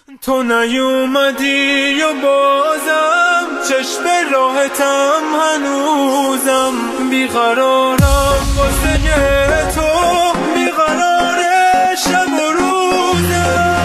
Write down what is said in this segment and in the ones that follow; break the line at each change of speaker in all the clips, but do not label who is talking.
تو نیومدی و بازم چشم راحتم هنوزم بیقرارم واسه تو، بیقرار شب و روزم.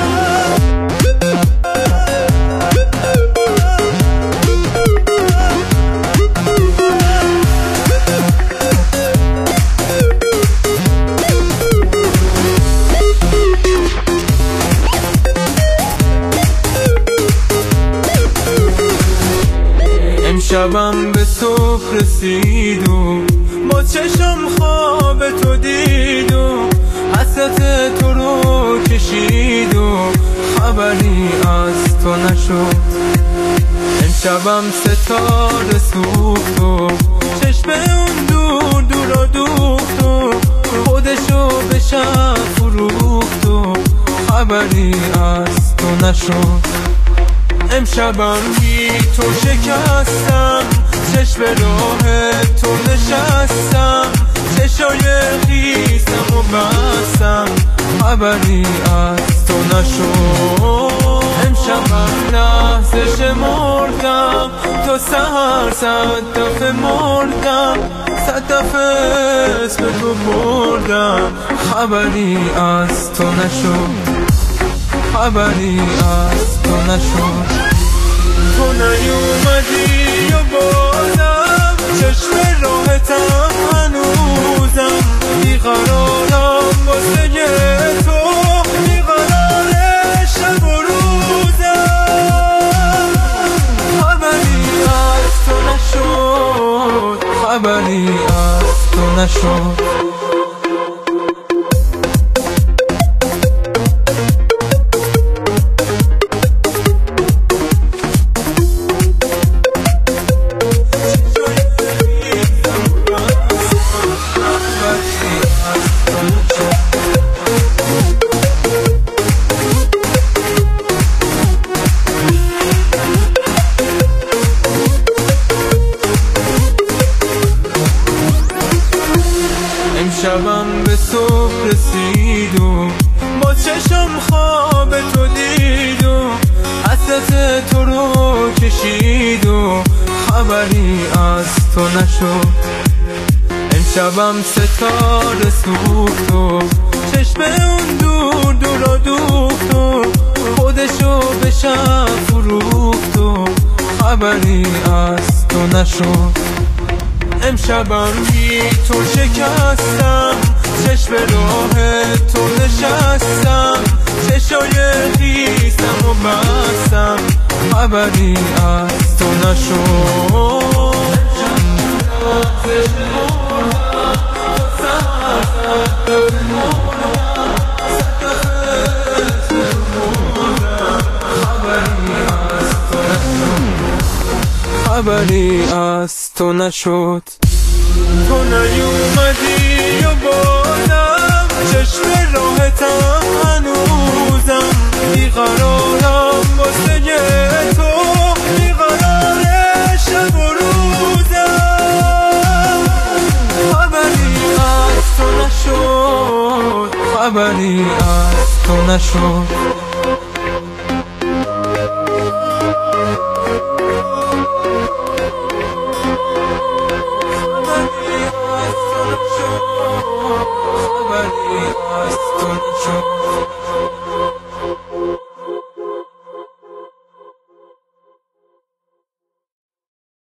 امشبم به صبح رسید و با چشم خواب تو دید و حسرت تو رو کشید و خبری از تو نشد. امشبم ستاره سوخت و چشم اون دور دورا دوخت و خودشو به شب فروخت و خبری از تو نشد. امشبم بی تو شکستم، چشم راه تو نشستم، چشای خیسم و بستم، خبری از تو نشد. امشبم لحظه شمردم تا سحر 100 دفعه مردم، 100 دفعه اسم تو بردم، خبری از تو نشد، خبری از تو نشد. تو نیومدی و بازم چشم راحتم هنوزم بیقرارم واسه تو، بیقرار شب و روزم. خبری از تو نشد، خبری از تو نشد. امشبم به صبح رسید و با چشم خواب تو دید و حسرت تو رو کشید و خبری از تو نشد. امشبم ستاره سوخت و چشم اون دور دورا دوخت و خودشو به شب فروخت و خبری از تو نشد. امشبم بی تو شکستم، چشم راه تو نشستم، چشای خیسم و بستم، خبری از تو نشد. خبری از تو نشد. تو نیومدی و بازم چشم راحتم هنوزم بیقرارم واسه تو، بیقرار شب و روزم. خبری از تو نشد، خبری از تو نشد. خبری از تو